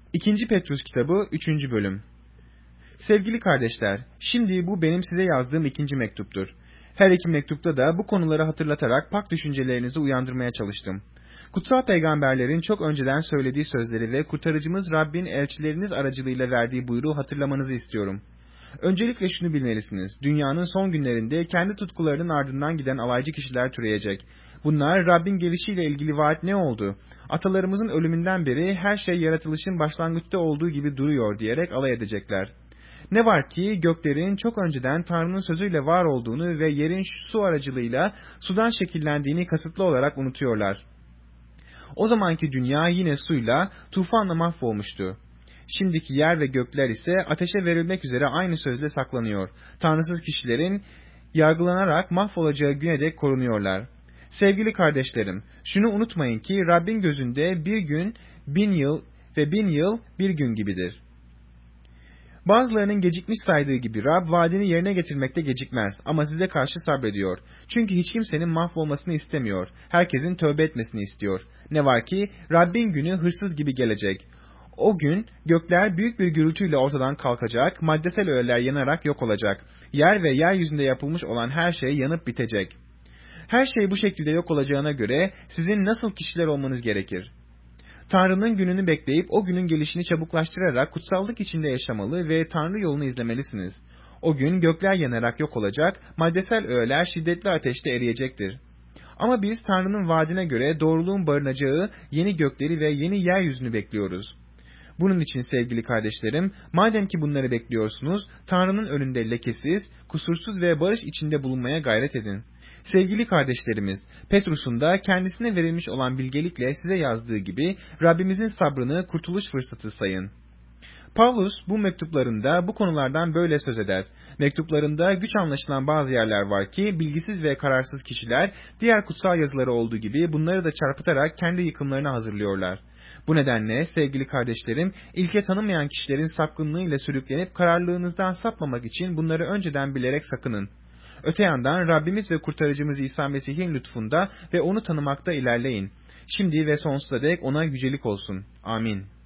2. Petrus kitabı 3. bölüm. Sevgili kardeşler, şimdi bu benim size yazdığım 2. mektuptur. Her iki mektupta da bu konuları hatırlatarak pak düşüncelerinizi uyandırmaya çalıştım. Kutsal peygamberlerin çok önceden söylediği sözleri ve kurtarıcımız Rabbin elçileriniz aracılığıyla verdiği buyruğu hatırlamanızı istiyorum. Öncelikle şunu bilmelisiniz, dünyanın son günlerinde kendi tutkularının ardından giden alaycı kişiler türeyecek. Bunlar Rabbin gelişiyle ilgili vaat ne oldu? Atalarımızın ölümünden beri her şey yaratılışın başlangıçta olduğu gibi duruyor diyerek alay edecekler. Ne var ki göklerin çok önceden Tanrı'nın sözüyle var olduğunu ve yerin su aracılığıyla sudan şekillendiğini kasıtlı olarak unutuyorlar. O zamanki dünya yine suyla, tufanla mahvolmuştu. Şimdiki yer ve gökler ise ateşe verilmek üzere aynı sözle saklanıyor. Tanrısız kişilerin yargılanarak mahvolacağı güne dek korunuyorlar. Sevgili kardeşlerim, şunu unutmayın ki Rabbin gözünde bir gün 1000 yıl ve 1000 yıl bir gün gibidir. Bazılarının gecikmiş saydığı gibi Rab vaadini yerine getirmekte gecikmez ama size karşı sabrediyor. Çünkü hiç kimsenin mahvolmasını istemiyor. Herkesin tövbe etmesini istiyor. Ne var ki Rabbin günü hırsız gibi gelecek. O gün gökler büyük bir gürültüyle ortadan kalkacak, maddesel öğeler yanarak yok olacak. Yer ve yeryüzünde yapılmış olan her şey yanıp bitecek. Her şey bu şekilde yok olacağına göre sizin nasıl kişiler olmanız gerekir? Tanrı'nın gününü bekleyip o günün gelişini çabuklaştırarak kutsallık içinde yaşamalı ve Tanrı yolunu izlemelisiniz. O gün gökler yanarak yok olacak, maddesel öğeler şiddetli ateşte eriyecektir. Ama biz Tanrı'nın vaadine göre doğruluğun barınacağı yeni gökleri ve yeni yeryüzünü bekliyoruz. Bunun için sevgili kardeşlerim, madem ki bunları bekliyorsunuz, Tanrı'nın önünde lekesiz, kusursuz ve barış içinde bulunmaya gayret edin. Sevgili kardeşlerimiz, Petrus'un da kendisine verilmiş olan bilgelikle size yazdığı gibi Rabbimizin sabrını kurtuluş fırsatı sayın. Pavlus bu mektuplarında bu konulardan böyle söz eder. Mektuplarında güç anlaşılan bazı yerler var ki bilgisiz ve kararsız kişiler diğer kutsal yazıları olduğu gibi bunları da çarpıtarak kendi yıkımlarını hazırlıyorlar. Bu nedenle sevgili kardeşlerim, ilke tanımayan kişilerin sapkınlığıyla sürüklenip kararlılığınızdan sapmamak için bunları önceden bilerek sakının. Öte yandan Rabbimiz ve kurtarıcımız İsa Mesih'in lütfunda ve onu tanımakta ilerleyin. Şimdi ve sonsuza dek ona yücelik olsun. Amin.